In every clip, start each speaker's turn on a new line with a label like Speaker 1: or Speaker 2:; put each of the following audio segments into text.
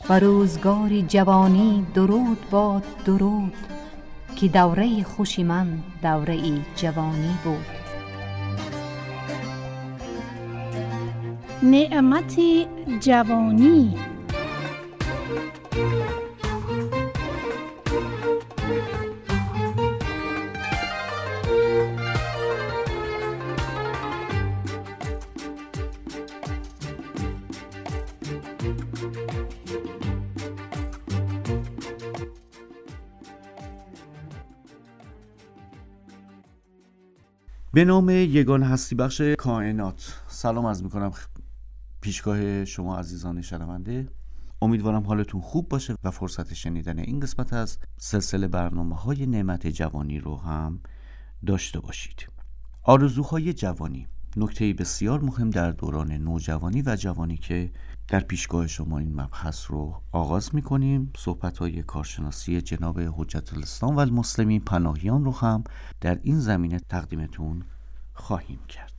Speaker 1: و روزگار جوانی درود باد درود، که دوره خوشی من دوره جوانی بود.
Speaker 2: نعمت جوانی.
Speaker 3: به نام یگان هستی بخش کائنات سلام عرض میکنم پیشگاه شما عزیزان شنونده. امیدوارم حالتون خوب باشه و فرصت شنیدن این قسمت از سلسله برنامه‌های نعمت جوانی رو هم داشته باشید. آرزوهای جوانی نکته بسیار مهم در دوران نوجوانی و جوانی که در پیشگاه شما این مبحث رو آغاز میکنیم. صحبت‌های کارشناسی جناب حجت الاسلام و المسلمین پناهیان رو هم در این زمینه تقدیمتون خواهیم کرد.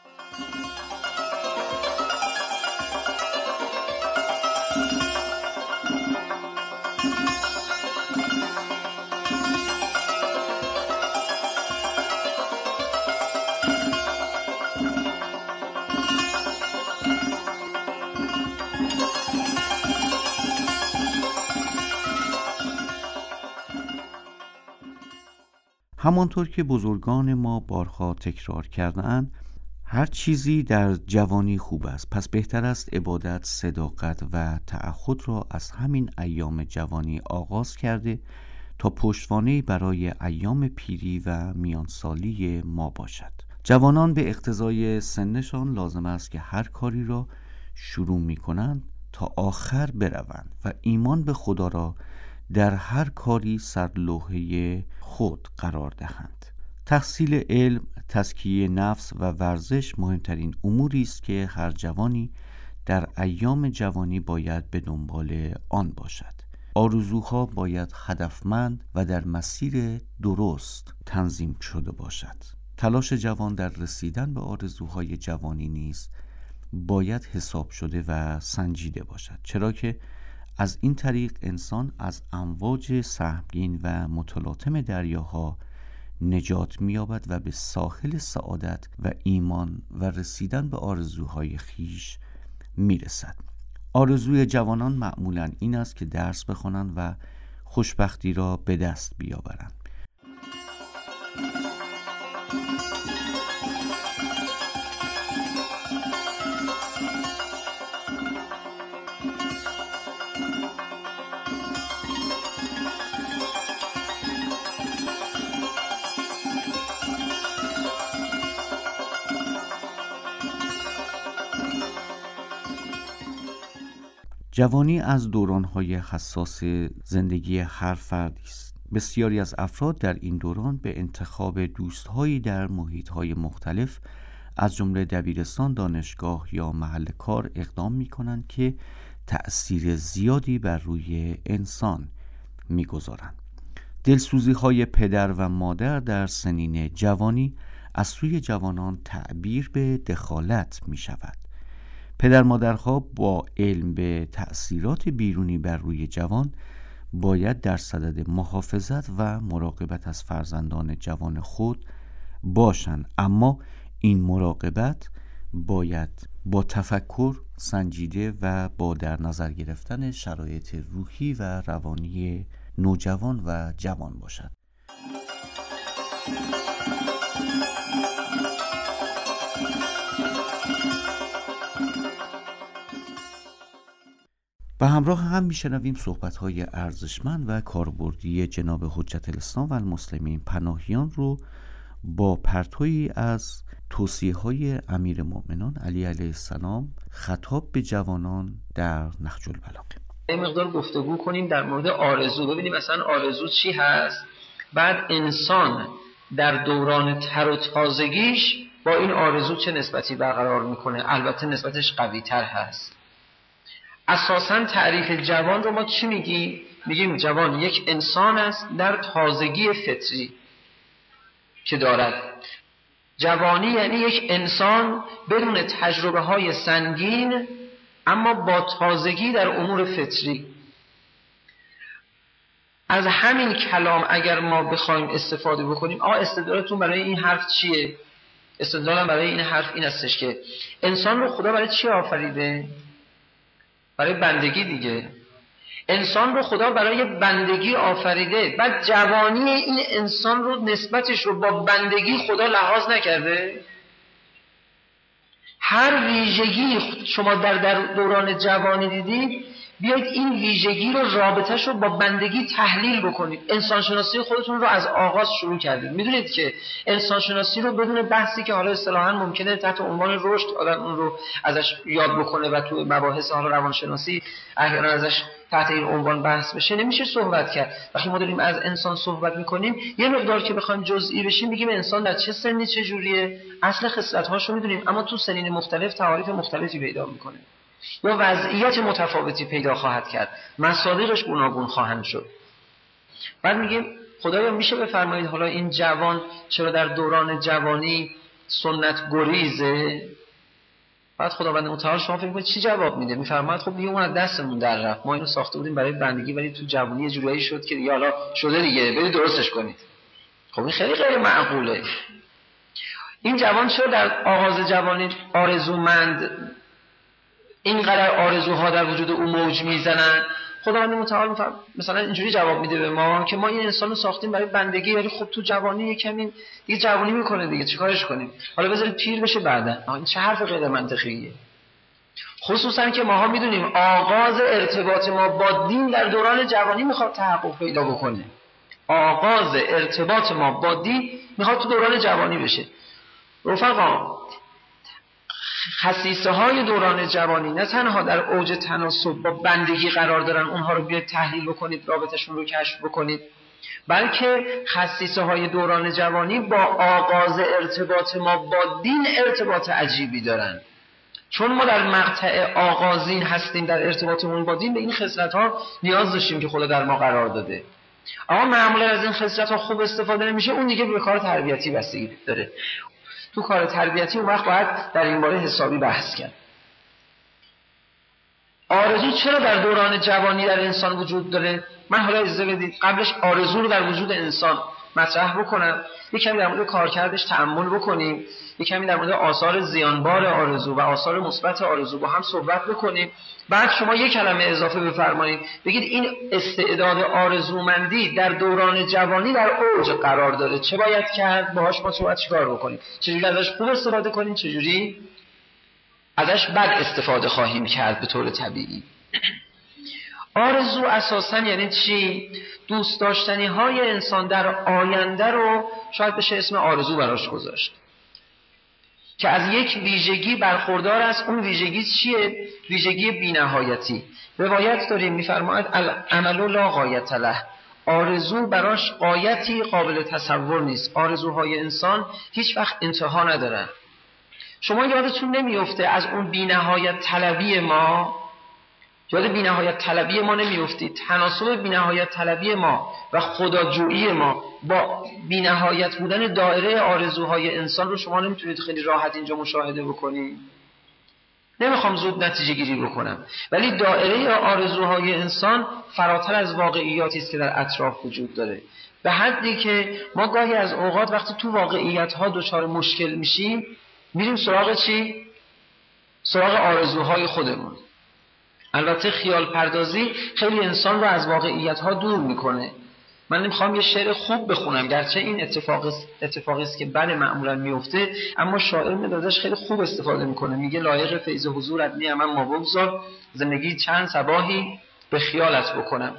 Speaker 3: همانطور که بزرگان ما بارها تکرار کردند، هر چیزی در جوانی خوب است، پس بهتر است عبادت، صداقت و تعهد را از همین ایام جوانی آغاز کرده تا پشتوانه‌ای برای ایام پیری و میانسالی ما باشد. جوانان به اقتضای سنشان لازم است که هر کاری را شروع می کنند تا آخر بروند و ایمان به خدا را در هر کاری سرلوحه خود قرار دهند. تحصیل علم، تزکیه نفس و ورزش مهمترین اموری است که هر جوانی در ایام جوانی باید به دنبال آن باشد. آرزوها باید هدفمند و در مسیر درست تنظیم شده باشد. تلاش جوان در رسیدن به آرزوهای جوانی نیز باید حساب شده و سنجیده باشد، چرا که از این طریق انسان از امواج سهمگین و متلاطم دریاها نجات می‌یابد و به ساحل سعادت و ایمان و رسیدن به آرزوهای خیش میرسد. آرزوی جوانان معمولاً این است که درس بخوانند و خوشبختی را به دست بیاورند. جوانی از دوران‌های حساس زندگی هر فردی است. بسیاری از افراد در این دوران به انتخاب دوست‌هایی در محیط‌های مختلف از جمله دبیرستان، دانشگاه یا محل کار اقدام می‌کنند که تأثیر زیادی بر روی انسان می‌گذارند. دلسوزی‌های پدر و مادر در سنین جوانی از سوی جوانان تعبیر به دخالت می‌شود. پدر مادرها با علم به تأثیرات بیرونی بر روی جوان باید در صدد محافظت و مراقبت از فرزندان جوان خود باشند، اما این مراقبت باید با تفکر سنجیده و با در نظر گرفتن شرایط روحی و روانی نوجوان و جوان باشد. و همراه هم میشنویم صحبت‌های ارزشمند و کاربردی جناب حجت الاسلام و المسلمین پناهیان رو با پرتویی از توصیه‌های امیرالمؤمنین علی علیه السلام خطاب به جوانان در نهج البلاغه.
Speaker 4: یه مقدار گفتگو کنیم در مورد آرزو، ببینیم مثلا آرزو چی هست، بعد انسان در دوران تر و تازگیش با این آرزو چه نسبتی برقرار میکنه. البته نسبتش قوی تر هست. اساساً تعریف جوان رو ما چی میگیم؟ میگیم جوان یک انسان است در تازگی فطری که دارد. جوانی یعنی یک انسان بدون تجربه های سنگین اما با تازگی در امور فطری. از همین کلام اگر ما بخوایم استفاده بکنیم، استدلالتون برای این حرف چیه؟ استدلالم برای این حرف این استش که انسان رو خدا برای چی آفریده؟ برای بندگی دیگه. انسان رو خدا برای بندگی آفریده، بعد جوانی این انسان رو نسبتش رو با بندگی خدا لحاظ نکرده. هر ویژگی شما در دوران جوانی دیدید، بیایید این ویژگی رو رابطش رو با بندگی تحلیل بکنید. انسانشناسی خودتون رو از آغاز شروع کردید. میدونید که انسانشناسی رو بدون بحثی که حالا اصطلاحاً ممکنه تحت عنوان رشد آدم اون رو ازش یاد بکنه و تو مباحث حالا روانشناسی احیانا ازش تحت این عنوان بحث بشه، نمیشه صحبت کرد. وقتی ما داریم از انسان صحبت میکنیم، یه مقدار که بخوایم جزئی بشیم بگیم انسان در چه سنی چه جوریه، اصل خصلت‌هاش رو میدونیم، اما تو سنین مختلف تعاریف مختلفی پیدا میکنه یا وضعیت متفاوتی پیدا خواهد کرد، مصادیقش گوناگون خواهند شد. بعد میگیم خدایا میشه بفرمایید حالا این جوان چرا در دوران جوانی سنت گریزه؟ بعد خداوند متعال شما فکر کنید چی جواب میده؟ میفرماید خب دیگه اون از دستمون در رفت، ما اینو ساخته بودیم برای بندگی ولی تو جوانی یه جورایی شد که دیگه حالا شده دیگه، برید درستش کنید. خب این خیلی غیر معقوله. این جوان چرا در آغاز جوانی آرزومند، اینقدر آرزوها در وجود او موج میزنن؟ خداوند متعال مثلا اینجوری جواب میده به ما که ما این انسان رو ساختیم برای بندگی، ولی خب تو جوانی کمی دیگه جوانی میکنه دیگه، چیکارش کنیم؟ حالا بذارید پیر بشه بعدا. این چه حرف غیر منطقیه؟ خصوصا که ماها میدونیم آغاز ارتباط ما با دین در دوران جوانی میخواد تحقق پیدا بکنه. آغاز ارتباط ما با دین میخواد تو دوران جوانی بشه. رفقا، خصیصه های دوران جوانی نه تنها در اوج تناسب با بندگی قرار دارن، اونها رو بیاید تحلیل بکنید، رابطشون رو کشف بکنید، بلکه خصیصه های دوران جوانی با آغاز ارتباط ما با دین ارتباط عجیبی دارن. چون ما در مقطع آغازین هستیم در ارتباطمون با دین، به این خصلت ها نیاز داشتیم که خدا در ما قرار داده. اما معمولا از این خصلت ها خوب استفاده نمیشه، اون دیگه به کار تربیتی بستگی داره. تو کار تربیتی اون وقت باید در این باره حسابی بحث کرد. آرزو چرا در دوران جوانی در انسان وجود داره؟ من حالا اجازه بدید قبلش آرزو رو در وجود انسان مطرح بکنم، یک کمی در مورد کارکردش تأمل بکنیم، یک کمی در مورد آثار زیانبار آرزو و آثار مثبت آرزو با هم صحبت بکنیم. بعد شما یک کلمه اضافه بفرمایید، بگید این استعداد آرزومندی در دوران جوانی در اوج قرار داره، چه باید کرد؟ باهاش ما باید چیکار بکنیم؟ چجوری ازش خوب استفاده کنیم، چجوری ازش بد استفاده خواهیم کرد به طور طبیعی. آرزو اساساً یعنی چی؟ دوست داشتنی های انسان در آینده رو شاید بشه اسم آرزو براش گذاشت، که از یک ویژگی برخوردار است. اون ویژگی چیه؟ ویژگی بی‌نهایتی. روایت داریم می‌فرماید العمل لا غایة له، آرزو براش غایتی قابل تصور نیست. آرزوهای انسان هیچ وقت انتها ندارن. شما یادتون نمیفته از اون بی‌نهایت طلبی ما، یاد بی‌نهایت طلبی ما نمیافتید؟ تناسب بی‌نهایت طلبی ما و خداجویی ما با بی‌نهایت بودن دایره آرزوهای انسان رو شما نمیتونید خیلی راحت اینجا مشاهده بکنید. نمیخوام زود نتیجه گیری بکنم، ولی دایره آرزوهای انسان فراتر از واقعیاتی است که در اطراف وجود داره، به حدی که ما گاهی از اوقات وقتی تو واقعیت‌ها دچار مشکل میشیم میریم سراغ چی؟ سراغ آرزوهای خودمون. البته خیال پردازی خیلی انسان رو از واقعیت‌ها دور میکنه. من نمیخوام یه شعر خوب بخونم، گرچه این اتفاقی است که بله معمولا میفته، اما شاعر ازش خیلی خوب استفاده میکنه. میگه لایق فیض حضور ادنی من ما بگذار، زندگی چند صباحی به خیالت بکنم.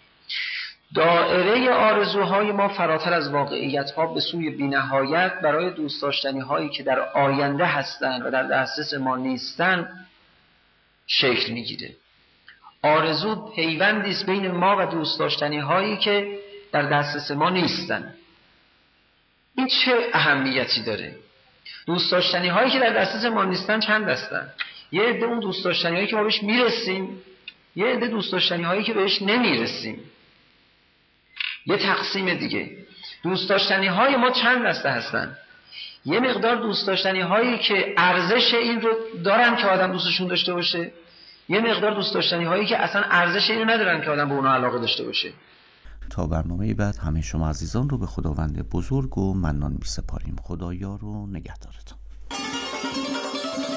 Speaker 4: دایره آرزوهای ما فراتر از واقعیت‌ها به سوی بی‌نهایت برای دوست داشتنی هایی که در آینده هستند و در دسترس ما نیستند شکل میگیره. آرزو پیوندی است بین ما و دوست داشتنی هایی که در دسترس ما نیستن. این چه اهمیتی داره؟ دوست داشتنی هایی که در دسترس ما نیستن چند هستن؟ یه عده اون دوست داشتنی هایی که ما بهش میرسیم، یه عده دوست داشتنی هایی که بهش نمیرسیم. یه تقسیم دیگه، دوست داشتنی های ما چند دسته هستن؟ یه مقدار دوست داشتنی هایی که ارزش این رو دارن که آدم دوستشون داشته باشه، یه مقدار دوست داشتنی هایی که اصلا ارزش اینو ندارن که آدم به اونها علاقه داشته باشه.
Speaker 3: تا برنامه بعد همه شما عزیزان رو به خداوند بزرگ و منان می‌سپاریم. خدایا رو نگهدارتون.